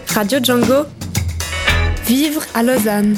Radio Django. Vivre à Lausanne.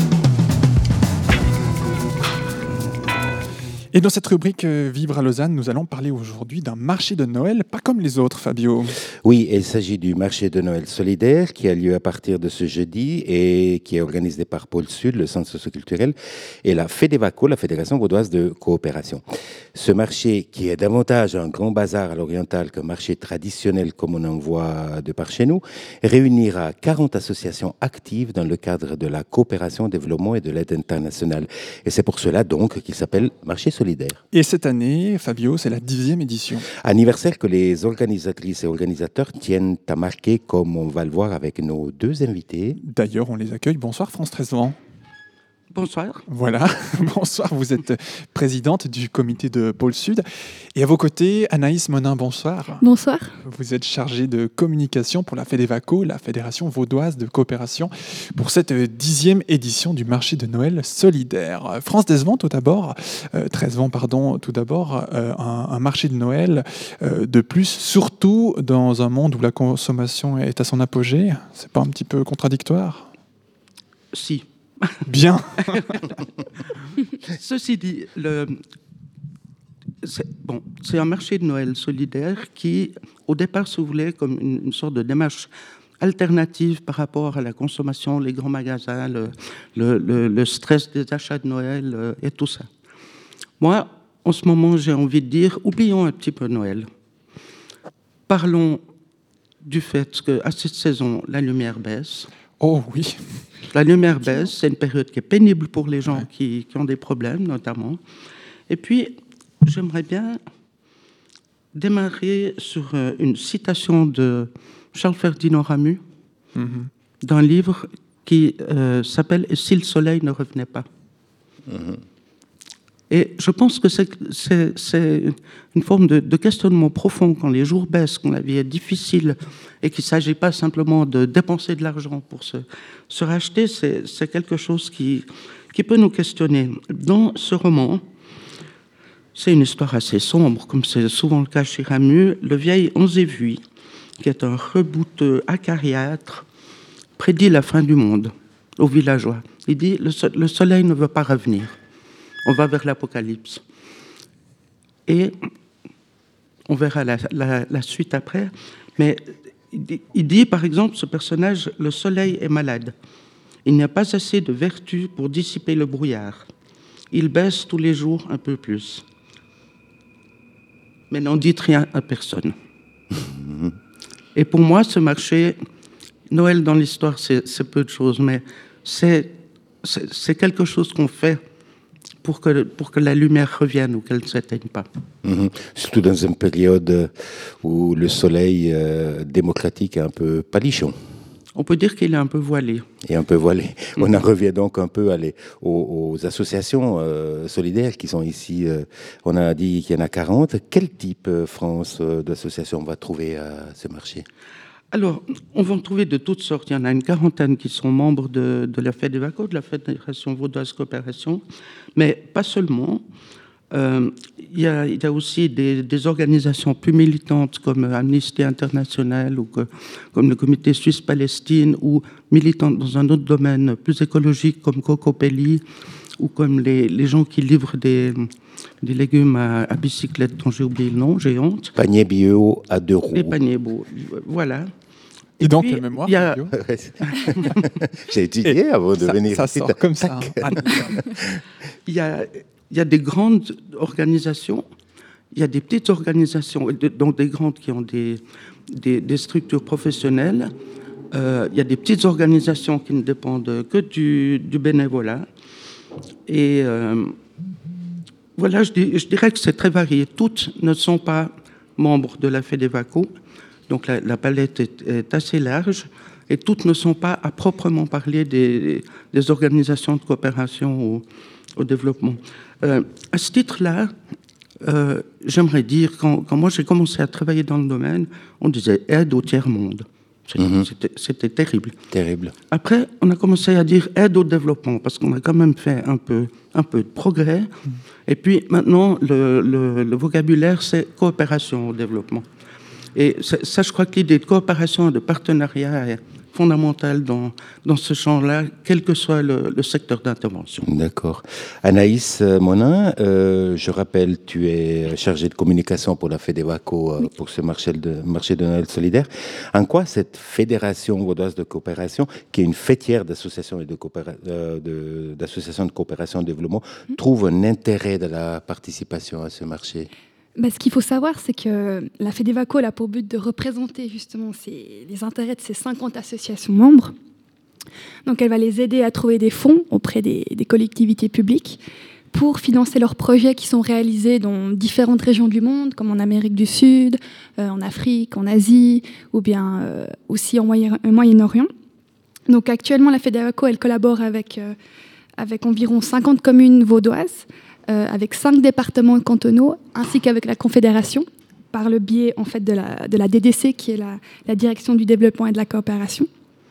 Et dans cette rubrique Vivre à Lausanne, nous allons parler aujourd'hui d'un marché de Noël, pas comme les autres, Fabio. Oui, il s'agit du marché de Noël solidaire qui a lieu à partir de ce jeudi et qui est organisé par Pôle Sud, le centre socioculturel, et la FEDEVACO, la Fédération vaudoise de coopération. Ce marché, qui est davantage un grand bazar à l'oriental qu'un marché traditionnel comme on en voit de par chez nous, réunira 40 associations actives dans le cadre de la coopération, développement et de l'aide internationale. Et c'est pour cela donc qu'il s'appelle marché solidaire. Et cette année, Fabio, c'est la 10e édition. Anniversaire que les organisatrices et organisateurs tiennent à marquer, comme on va le voir avec nos deux invités. D'ailleurs, on les accueille. Bonsoir, France Trezevant. Bonsoir. Voilà, bonsoir. Vous êtes présidente du comité de Pôle Sud. Et à vos côtés, Anaïs Monin, bonsoir. Bonsoir. Vous êtes chargée de communication pour la FEDEVACO, la Fédération vaudoise de coopération, pour cette 10e édition du marché de Noël solidaire. France Trezevant, tout d'abord, un marché de Noël de plus, surtout dans un monde où la consommation est à son apogée. C'est pas un petit peu contradictoire ? Si. Bien. Ceci dit, c'est un marché de Noël solidaire qui, au départ, se voulait comme une sorte de démarche alternative par rapport à la consommation, les grands magasins, le stress des achats de Noël et tout ça. Moi, en ce moment, j'ai envie de dire, oublions un petit peu Noël. Parlons du fait qu'à cette saison, la lumière baisse. Oh oui. La lumière baisse, c'est une période qui est pénible pour les gens qui ont des problèmes, notamment. Et puis, j'aimerais bien démarrer sur une citation de Charles Ferdinand Ramus, d'un livre qui s'appelle « Et si le soleil ne revenait pas ». Et je pense que c'est une forme de questionnement profond quand les jours baissent, quand la vie est difficile et qu'il ne s'agit pas simplement de dépenser de l'argent pour se racheter, c'est quelque chose qui peut nous questionner. Dans ce roman, c'est une histoire assez sombre, comme c'est souvent le cas chez Ramus. Le vieil Onzévui, qui est un rebouteux acariâtre, prédit la fin du monde aux villageois. Il dit « Le soleil ne veut pas revenir. On va vers l'apocalypse. » Et on verra la suite après. Mais il dit, par exemple, ce personnage, le soleil est malade. Il n'y a pas assez de vertu pour dissiper le brouillard. Il baisse tous les jours un peu plus. Mais n'en dites rien à personne. Et pour moi, ce marché, Noël dans l'histoire, c'est peu de choses, mais c'est quelque chose qu'on fait pour que la lumière revienne ou qu'elle ne s'éteigne pas. Surtout dans une période où le soleil démocratique est un peu palichon. On peut dire qu'il est un peu voilé. Et un peu voilé. On en revient donc un peu aux associations solidaires qui sont ici. On a dit qu'il y en a 40. Quel type, France, d'associations on va trouver à ce marché ? Alors, on va en trouver de toutes sortes. Il y en a une quarantaine qui sont membres de la FEDEVACO, de la Fédération vaudoise de coopération, mais pas seulement. Il y a aussi des organisations plus militantes comme Amnesty International ou comme le Comité Suisse-Palestine, ou militantes dans un autre domaine plus écologique comme Cocopelli, ou comme les gens qui livrent des légumes à bicyclette dont j'ai oublié le nom, j'ai honte. Panier bio à 2 roues. Les paniers beaux, voilà. Et donc, quelle mémoire, Fabio ? J'ai étudié avant de venir. Ça sort comme ça. Il y a des grandes organisations, il y a des petites organisations, donc des grandes qui ont des structures professionnelles. Il y a des petites organisations qui ne dépendent que du bénévolat. Et voilà, je dirais que c'est très varié. Toutes ne sont pas membres de la FEDEVACO, donc la palette est assez large, et toutes ne sont pas à proprement parler des organisations de coopération au développement. À ce titre-là, j'aimerais dire, quand moi j'ai commencé à travailler dans le domaine, on disait aide au tiers-monde. C'était terrible. Terrible. Après, on a commencé à dire aide au développement, parce qu'on a quand même fait un peu de progrès. Et puis maintenant, le vocabulaire, c'est coopération au développement. Et ça, je crois que l'idée de coopération et de partenariat fondamentale dans ce champ-là, quel que soit le secteur d'intervention. D'accord. Anaïs Monin, je rappelle, tu es chargée de communication pour la FEDEVACO, pour ce marché de Noël solidaire. En quoi cette fédération vaudoise de coopération, qui est une fêtière d'associations et d'associations de coopération et de développement, trouve un intérêt de la participation à ce marché? Ce qu'il faut savoir, c'est que la FEDEVACO a pour but de représenter justement les intérêts de ces 50 associations membres. Donc elle va les aider à trouver des fonds auprès des collectivités publiques pour financer leurs projets qui sont réalisés dans différentes régions du monde, comme en Amérique du Sud, en Afrique, en Asie, ou bien aussi en Moyen-Orient. Donc actuellement, la FEDEVACO, elle collabore avec environ 50 communes vaudoises, avec 5 départements cantonaux, ainsi qu'avec la Confédération, par le biais en fait, de la DDC, qui est la Direction du développement et de la coopération.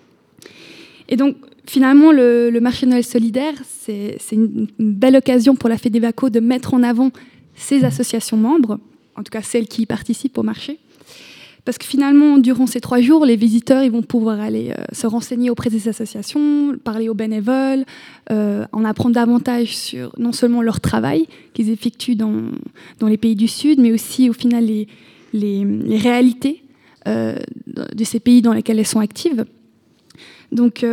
Et donc, finalement, le marché Noël solidaire, c'est une belle occasion pour la FEDEVACO de mettre en avant ses associations membres, en tout cas celles qui participent au marché. Parce que finalement, durant ces 3 jours, les visiteurs ils vont pouvoir aller se renseigner auprès des associations, parler aux bénévoles, en apprendre davantage sur non seulement leur travail qu'ils effectuent dans les pays du Sud, mais aussi au final les réalités de ces pays dans lesquels elles sont actives. Donc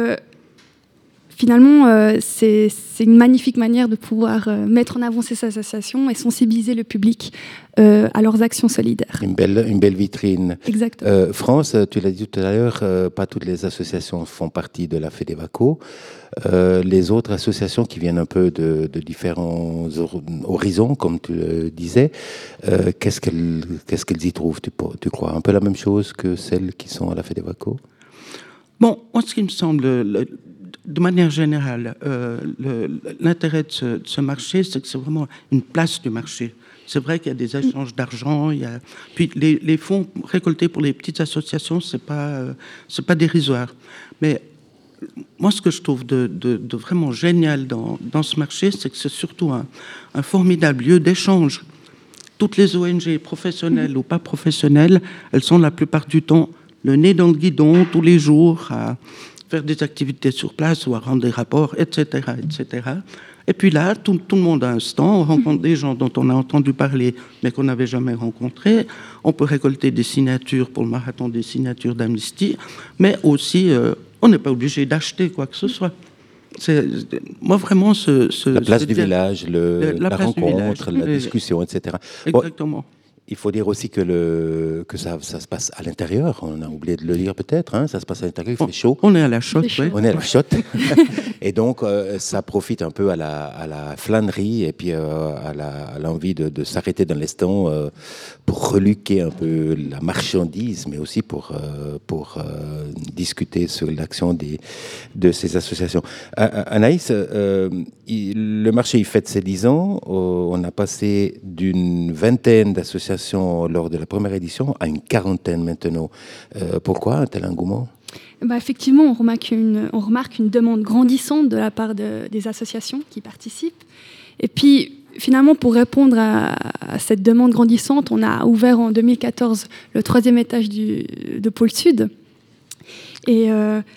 finalement, c'est une magnifique manière de pouvoir mettre en avant ces associations et sensibiliser le public à leurs actions solidaires. Une belle vitrine. Exactement. France, tu l'as dit tout à l'heure, pas toutes les associations font partie de la FEDEVACO. Les autres associations qui viennent un peu de différents horizons, comme tu le disais, qu'est-ce qu'elles y trouvent, tu crois? Un peu la même chose que celles qui sont à la FEDEVACO? Bon, en ce qui me semble, de manière générale, l'intérêt de ce marché, c'est que c'est vraiment une place du marché. C'est vrai qu'il y a des échanges d'argent, puis les fonds récoltés pour les petites associations, c'est pas dérisoire. Mais moi, ce que je trouve de vraiment génial dans ce marché, c'est que c'est surtout un formidable lieu d'échange. Toutes les ONG, professionnelles ou pas professionnelles, elles sont la plupart du temps le nez dans le guidon tous les jours à faire des activités sur place ou à rendre des rapports, etc., etc. Et puis là, tout le monde a un stand, on rencontre des gens dont on a entendu parler, mais qu'on n'avait jamais rencontrés. On peut récolter des signatures pour le marathon des signatures d'Amnesty, mais aussi, on n'est pas obligé d'acheter quoi que ce soit. Moi, vraiment, la place du village, la rencontre, la discussion, etc. Exactement. Bon, il faut dire aussi que ça se passe à l'intérieur. On a oublié de le dire peut-être. Hein, ça se passe à l'intérieur, il fait chaud. On est à la chotte, oui. On est à la chotte. Et donc, ça profite un peu à la flânerie et puis à l'envie de s'arrêter dans les stands pour reluquer un peu la marchandise, mais aussi pour discuter sur l'action de ces associations. Anaïs, le marché il fête ses 10 ans. On a passé d'une vingtaine d'associations lors de la première édition à une 40aine maintenant. Pourquoi un tel engouement? Effectivement, on remarque une demande grandissante de la part des associations qui participent. Et puis, finalement, pour répondre à cette demande grandissante, on a ouvert en 2014 le 3e étage de Pôle Sud. Et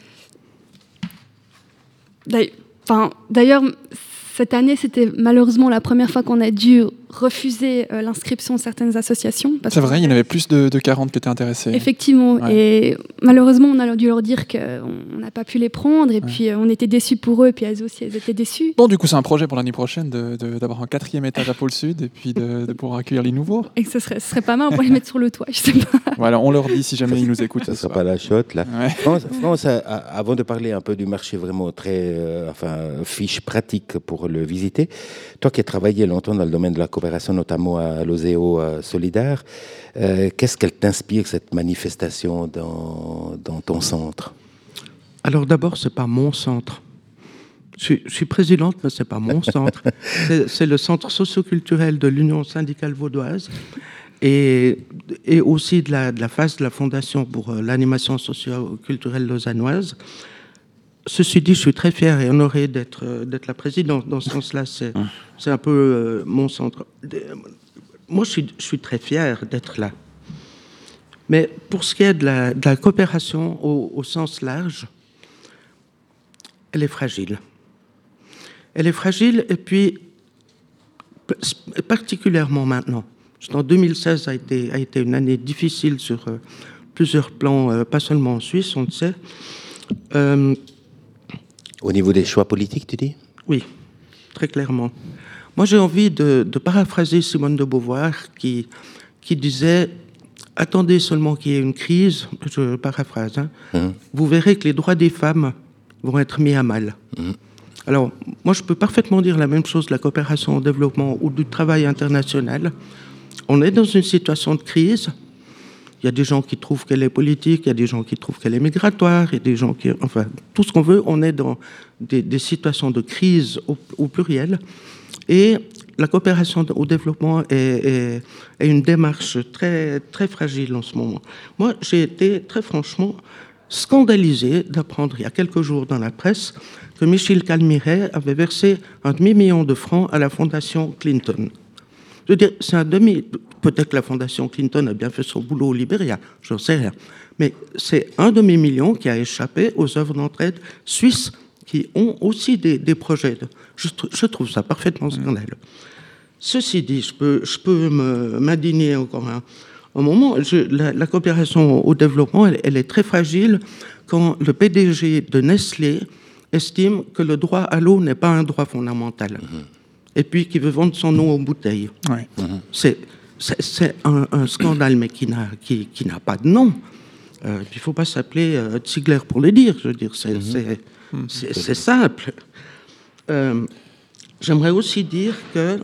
d'ailleurs, cette année, c'était malheureusement la première fois qu'on a dû refuser l'inscription de certaines associations. C'est vrai, il y en avait plus de 40 qui étaient intéressés. Effectivement, ouais. Et malheureusement, on a dû leur dire qu'on n'a pas pu les prendre, et puis on était déçus pour eux, et puis elles aussi, elles étaient déçues. Bon, du coup, c'est un projet pour l'année prochaine d'avoir un 4e étage à Pôle Sud, et puis de pouvoir accueillir les nouveaux. Et que ce serait pas mal, on pourrait les mettre sur le toit, je sais pas. Voilà, on leur dit si jamais ils nous écoutent. Ça sera pas la chotte, là. Ouais. France, avant de parler un peu du marché vraiment très, fiche pratique pour le visiter, toi qui as travaillé longtemps dans le domaine de la coopération, notamment à l'Oseo Solidaire, qu'est-ce qu'elle t'inspire, cette manifestation dans ton centre? Alors d'abord, c'est pas mon centre. Je suis présidente, mais c'est pas mon centre. C'est le centre socioculturel de l'Union syndicale vaudoise et aussi de la phase de la Fondation pour l'animation socio-culturelle lausannoise. Ceci dit, je suis très fier et honoré d'être la présidente. Dans ce sens-là, c'est un peu mon centre. Moi, je suis très fier d'être là. Mais pour ce qui est de la coopération au sens large, elle est fragile. Elle est fragile, et puis particulièrement maintenant. En 2016 a été une année difficile sur plusieurs plans, pas seulement en Suisse, on le sait. Au niveau des choix politiques, tu dis? Oui, très clairement. Moi, j'ai envie de paraphraser Simone de Beauvoir qui disait « Attendez seulement qu'il y ait une crise », je paraphrase, hein, vous verrez que les droits des femmes vont être mis à mal. Alors, moi, je peux parfaitement dire la même chose de la coopération au développement ou du travail international. On est dans une situation de crise. Il y a des gens qui trouvent qu'elle est politique, il y a des gens qui trouvent qu'elle est migratoire, il y a des gens qui... Enfin, tout ce qu'on veut, on est dans des situations de crise au pluriel. Et la coopération au développement est une démarche très, très fragile en ce moment. Moi, j'ai été très franchement scandalisé d'apprendre il y a quelques jours dans la presse que Michel Calmiret avait versé 500 000 de francs à la fondation Clinton. Je veux dire, c'est un demi... Peut-être que la fondation Clinton a bien fait son boulot au Libéria, j'en sais rien. Mais c'est 1 demi-million qui a échappé aux œuvres d'entraide suisses qui ont aussi des projets. Je trouve ça parfaitement scandaleux. Ceci dit, je peux m'indigner encore un moment. La coopération au développement, elle est très fragile quand le PDG de Nestlé estime que le droit à l'eau n'est pas un droit fondamental. Et puis qui veut vendre son eau en bouteille. Ouais. C'est un scandale, mais qui n'a pas de nom. Il ne faut pas s'appeler Ziegler pour le dire. Je veux dire, c'est simple. J'aimerais aussi dire que,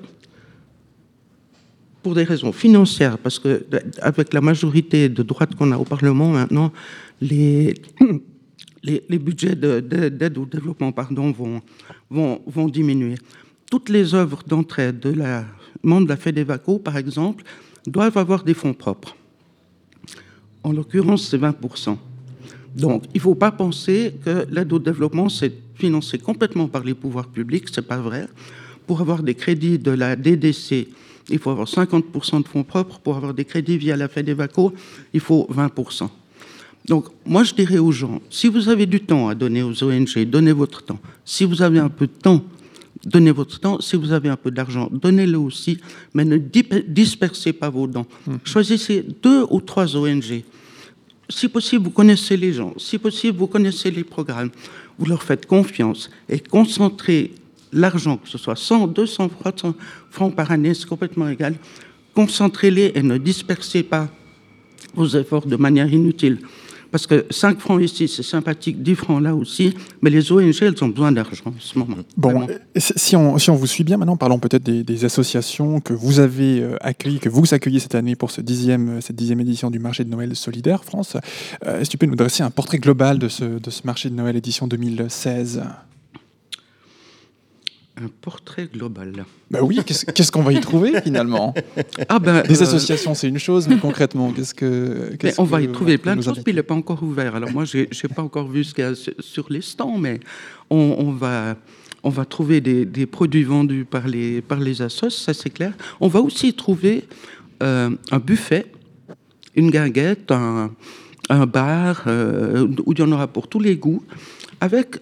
pour des raisons financières, parce que avec la majorité de droite qu'on a au Parlement maintenant, les budgets d'aide au développement vont diminuer. Toutes les œuvres d'entraide de la membres de la FEDEVACO, par exemple, doivent avoir des fonds propres. En l'occurrence, c'est 20%. Donc, il ne faut pas penser que l'aide au développement, c'est financé complètement par les pouvoirs publics, ce n'est pas vrai. Pour avoir des crédits de la DDC, il faut avoir 50% de fonds propres. Pour avoir des crédits via la FEDEVACO, il faut 20%. Donc, moi, je dirais aux gens, si vous avez du temps à donner aux ONG, donnez votre temps. Si vous avez un peu de temps, donnez votre temps. Si vous avez un peu d'argent, donnez-le aussi, mais ne dispersez pas vos dons. Choisissez 2 ou 3 ONG. Si possible, vous connaissez les gens. Si possible, vous connaissez les programmes. Vous leur faites confiance et concentrez l'argent, que ce soit 100, 200, 300 francs par année, c'est complètement égal. Concentrez-les et ne dispersez pas vos efforts de manière inutile. Parce que 5 francs ici, c'est sympathique, 10 francs là aussi, mais les ONG, elles ont besoin d'argent en ce moment. Bon, si on vous suit bien, maintenant, parlons peut-être des associations que vous avez accueillies, que vous accueillez cette année pour cette 10e édition du marché de Noël solidaire, France. Est-ce que tu peux nous dresser un portrait global de ce marché de Noël édition 2016 ? Un portrait global. Ben oui, qu'est-ce qu'on va y trouver finalement ? Des associations, c'est une chose, mais concrètement, on va y trouver plein de choses, puis il n'est pas encore ouvert. Alors moi, je n'ai pas encore vu ce qu'il y a sur les stands, mais on va trouver des produits vendus par les assos, ça c'est clair. On va aussi trouver un buffet, une guinguette, un bar, où il y en aura pour tous les goûts, avec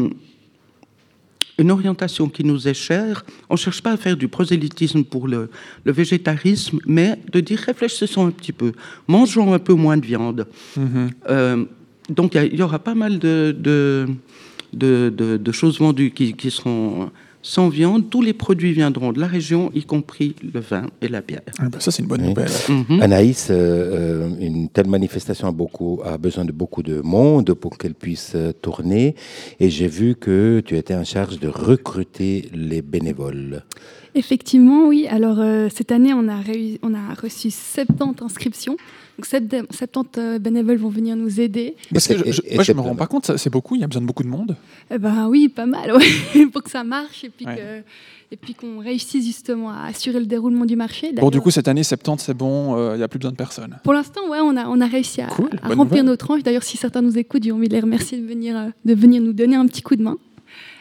une orientation qui nous est chère. On ne cherche pas à faire du prosélytisme pour le végétarisme, mais de dire réfléchissons un petit peu, mangeons un peu moins de viande. Donc il y aura pas mal de choses vendues qui seront sans viande. Tous les produits viendront de la région, y compris le vin et la bière. Ça, c'est une bonne nouvelle. Anaïs, une telle manifestation a besoin de beaucoup de monde pour qu'elle puisse tourner. Et j'ai vu que tu étais en charge de recruter les bénévoles. Effectivement, oui. Alors, cette année, on a reçu 70 inscriptions. Donc, 70 bénévoles vont venir nous aider. Parce que moi, je ne me rends pas compte, c'est beaucoup, il y a besoin de beaucoup de monde. Oui, pas mal, ouais, pour que ça marche et puis qu'on réussisse justement à assurer le déroulement du marché. Bon, du coup, cette année, 70, c'est bon, il n'y a plus besoin de personne. Pour l'instant, ouais, on a réussi à remplir nos tranches. D'ailleurs, si certains nous écoutent, j'ai envie de les remercier de venir nous donner un petit coup de main.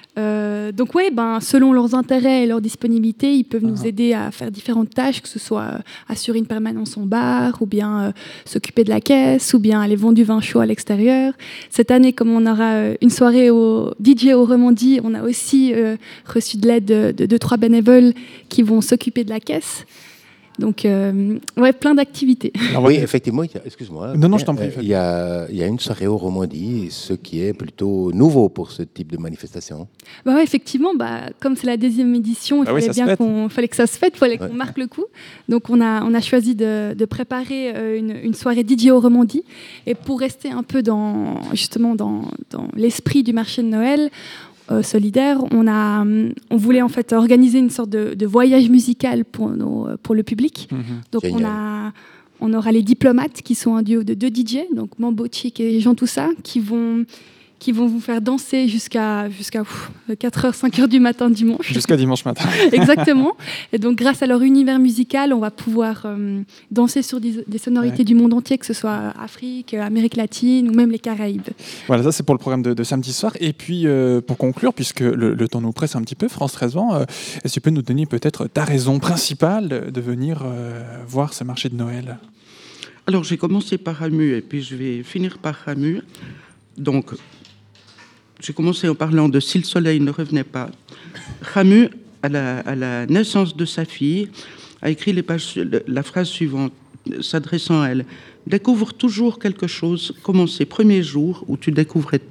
Donc ouais, selon leurs intérêts et leur disponibilité, ils peuvent nous aider à faire différentes tâches, que ce soit assurer une permanence en bar, ou bien s'occuper de la caisse, ou bien aller vendre du vin chaud à l'extérieur. Cette année, comme on aura une soirée au DJ au Romandie, on a aussi reçu de l'aide de 2-3 bénévoles qui vont s'occuper de la caisse. Donc, plein d'activités. Oui, effectivement, excuse-moi. Non, je t'en prie. Il y a une soirée au Romandie, ce qui est plutôt nouveau pour ce type de manifestation. Ouais, effectivement, comme c'est la 2e édition, il fallait que ça se fête, il fallait qu'on marque le coup. Donc, on a choisi de préparer une soirée DJ au Romandie. Et pour rester un peu dans l'esprit du marché de Noël, solidaire, on voulait en fait organiser une sorte de voyage musical pour le public. Donc on aura les diplomates qui sont un duo de 2 DJ, donc Mambo Chic et Jean Toussaint, qui vont vous faire danser jusqu'à 4h, 5h du matin dimanche. Jusqu'à dimanche matin. Exactement. Et donc, grâce à leur univers musical, on va pouvoir danser sur des sonorités du monde entier, que ce soit Afrique, Amérique latine ou même les Caraïbes. Voilà, ça c'est pour le programme de samedi soir. Et puis, pour conclure, puisque le temps nous presse un petit peu, France 13 ans, est-ce que tu peux nous donner peut-être ta raison principale de venir voir ce marché de Noël ? Alors, j'ai commencé par Ramu et puis je vais finir par Ramu. Donc, j'ai commencé en parlant de Si le soleil ne revenait pas. Ramu, à la naissance de sa fille, a écrit la phrase suivante, s'adressant à elle. « Découvre toujours quelque chose, comme en ces premiers jours où tu découvrais tout. »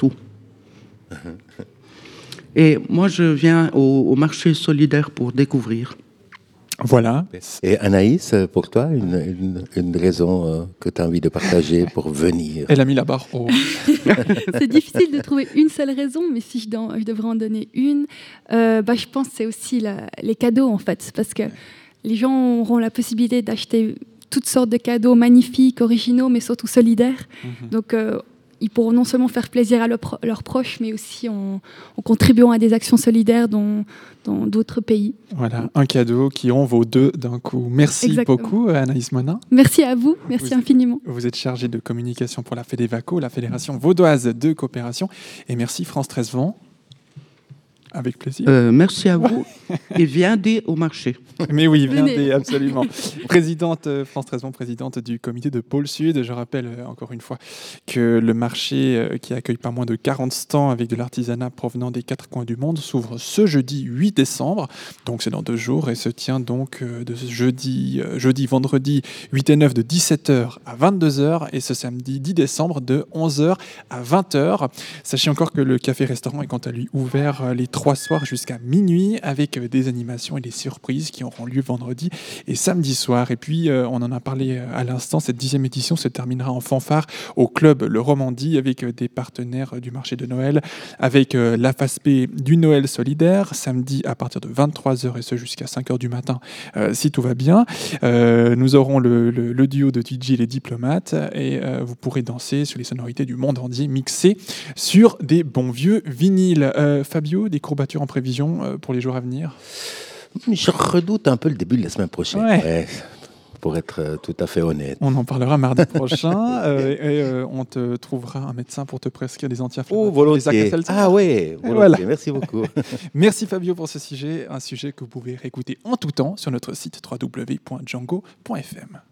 Et moi, je viens au marché solidaire pour découvrir. Voilà. Et Anaïs, pour toi, une raison que tu as envie de partager pour venir? Elle a mis la barre haut. C'est difficile de trouver une seule raison, mais si je devrais en donner une, je pense que c'est aussi les cadeaux, en fait. Parce que les gens auront la possibilité d'acheter toutes sortes de cadeaux magnifiques, originaux, mais surtout solidaires. Donc, ils pourront non seulement faire plaisir à leurs proches, mais aussi en contribuant à des actions solidaires dans d'autres pays. Voilà, un cadeau qui en vaut 2 d'un coup. Merci beaucoup, Anaïs Monin. Merci à vous, merci infiniment. Vous êtes chargée de communication pour la FEDEVACO, la Fédération vaudoise de coopération. Et merci France 13 Vents. Avec plaisir. Merci à vous. Et viendez au marché. Mais oui, viendez, absolument. Présidente, France 13 Vents, présidente du comité de Pôle Sud. Je rappelle encore une fois que le marché qui accueille pas moins de 40 stands avec de l'artisanat provenant des 4 coins du monde s'ouvre ce jeudi 8 décembre. Donc c'est dans 2 jours et se tient donc de jeudi, vendredi 8 et 9 de 17h à 22h et ce samedi 10 décembre de 11h à 20h. Sachez encore que le café-restaurant est quant à lui ouvert les 3 soirs jusqu'à minuit avec des animations et des surprises qui auront lieu vendredi et samedi soir. Et puis, on en a parlé à l'instant, cette 10e édition se terminera en fanfare au club Le Romandie avec des partenaires du marché de Noël, avec la FASP du Noël solidaire, samedi à partir de 23h et ce jusqu'à 5h du matin, si tout va bien. Nous aurons le duo de DJ Les Diplomates et vous pourrez danser sur les sonorités du monde entier mixées sur des bons vieux vinyles. Fabio, des courbatures en prévision pour les jours à venir? Je redoute un peu le début de la semaine prochaine. Pour être tout à fait honnête. On en parlera mardi prochain et on te trouvera un médecin pour te prescrire des anti-inflammatoires. Oh, volontiers. Ah oui, volontiers. Voilà. Merci beaucoup. Merci Fabio pour ce sujet, un sujet que vous pouvez réécouter en tout temps sur notre site www.django.fm.